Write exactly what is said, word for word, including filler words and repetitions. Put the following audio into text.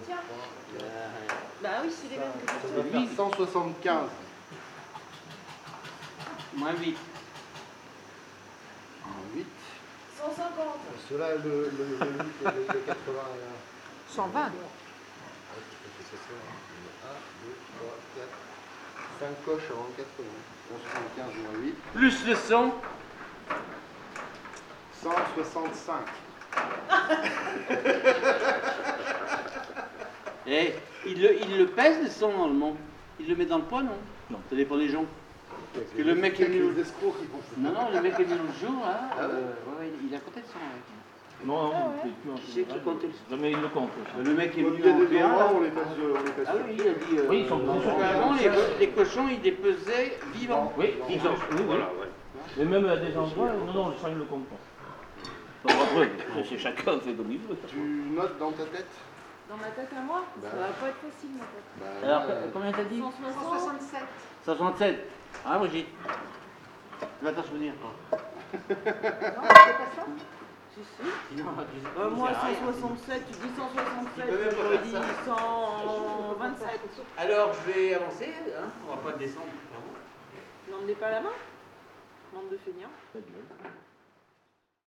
tiens. Bah oui, c'est les mêmes que Ça je va faire cent soixante-quinze. Moins huit. huit. cent cinquante. Cela, le, le, le huit et le, le quatre-vingts. cent vingt. un, deux, trois, quatre, cinq coches avant le quatre-vingts. cent soixante-quinze moins huit. Plus le cent. cent soixante-cinq. Et il le, il le pèse le cent normalement. Il le met dans le poids, non? Non, ça dépend des gens. Parce que le mec est venu l'autre jour. Non, non, le mec est venu l'autre jour, là. Ah ouais euh, ouais, ouais, il a compté le cent. Ouais. Non, non, Ah ouais. c'est plus un Qui c'est qui comptait le cent? Non, mais il le compte. Le mec est Il venu y a en des P un. endroits là. où on les passe, on les passe. Ah oui, il a dit. Euh, Oui, ils sont parce ils sont- qu'avant, les, les cochons, ils les pesaient vivants. Oui, ils ont. Oui, oui. Voilà, ouais. Mais même à des endroits, non, non, le sang, il le compte pas. Bon, après, c'est chacun fait comme il veut. Tu notes dans ta tête? Dans ma tête à moi, Bah. ça va pas être facile ma tête. Bah, Alors, là, euh, combien t'as dit? cent soixante-sept. cent soixante-sept. Ah, Brigitte. Tu vas t'en souvenir, toi. Non, c'est pas ça? Si, si. Sinon, tu sais- Euh, tu moi, sais rien. cent soixante-sept, tu dis cent soixante-sept, Tu peux même pas j'aurais faire dit ça. cent vingt-sept. Alors, je vais avancer, hein. On va pas descendre. N'emmenez pas la main. Bande de feignants. Ta gueule.